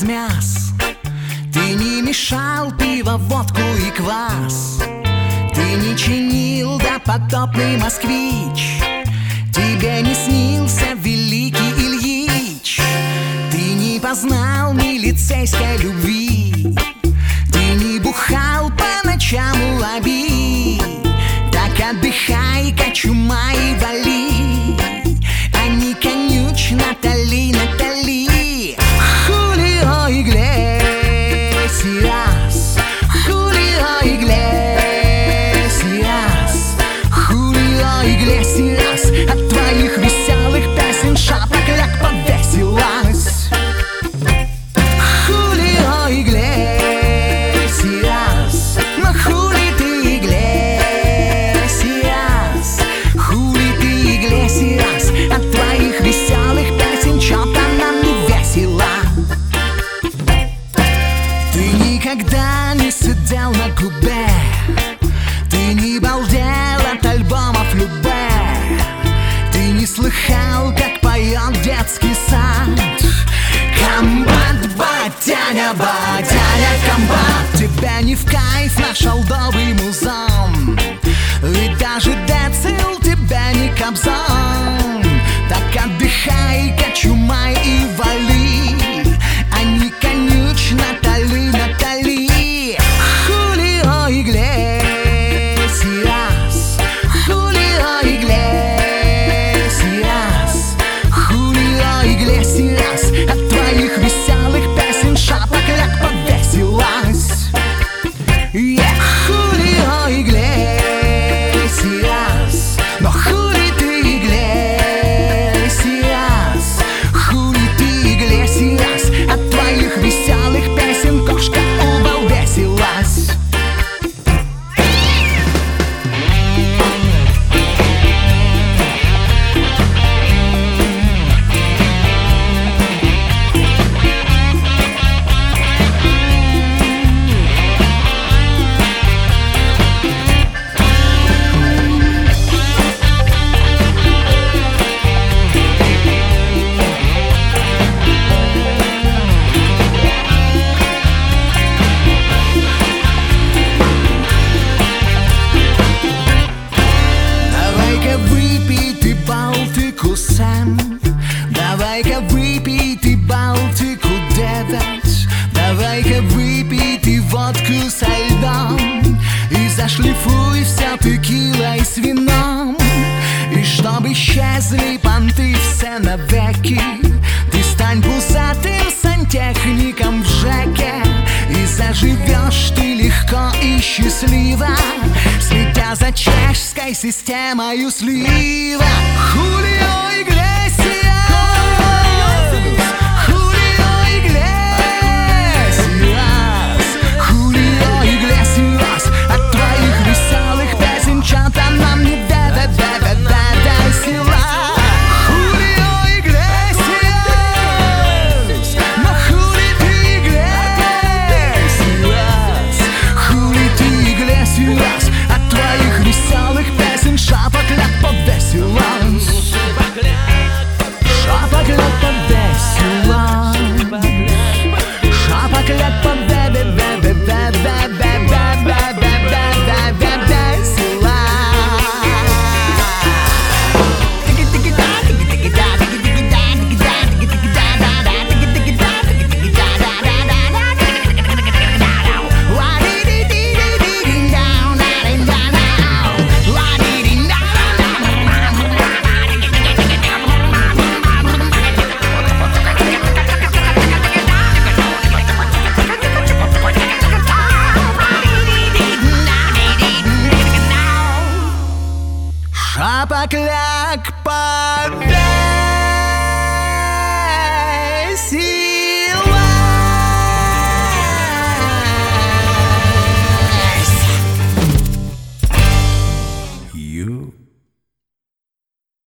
размяс. Ты не мешал пиво, водку и квас. Ты не чинил допотопный москвич. Тебе не снился великий Ильич. Ты не познал милицейской любви. Ты не бухал по ночам у лоби. Так отдыхай, кочума и вали, а не конюч Натали, Натали. Хулио Иглесиас, Хулио Иглесиас, Хулио Иглесиас. От твоих веселых песен шапок-ляг повесилась. Хулио Иглесиас, но хули ты Иглесиас, хули ты Иглесиас. От твоих веселых песен чё-то нам не весело. Ты никогда не сидел на губе, ты не балдел от альбомов любе. Ты не слыхал, как поет детский сад. Комбат, батяня, батяня, комбат. Тебя не в кайф наш олдовый музон, ведь даже децил тебя не кобзон. Так отдыхай, кочумай и вали, а не конюч Натали, Натали. Хулио Иглесиас, Хулио Иглесиас, Хулио Иглесиас. От твоих веселых песен шапок-ляг повесилась. Хулио Иглесиас, но хули ты Иглесиас, хули ты Иглесиас. От твоих веселых песен кошка убалбесилась. Давай-ка выпей ты Балтику 9, давай-ка выпей ты водку со льдом, и зашлифуй все текилой с вином. И чтоб исчезли понты все навеки, ты стань пузатым сантехником в ЖЭКе, и заживешь ты легко и счастливо, следя за чешской системою слива. Хулио Иглесиас, Хулио Иглесиас, Хулио Иглесиас. От твоих веселых песен чё-то нам не весело. Хулио Иглесиас, но хули ты Иглесиас, хули ты Иглесиас. От твоих веселых песен шапок-ляг повесилась. Шапок-ляг повесилась. Шапок-ляг Шапок-ляг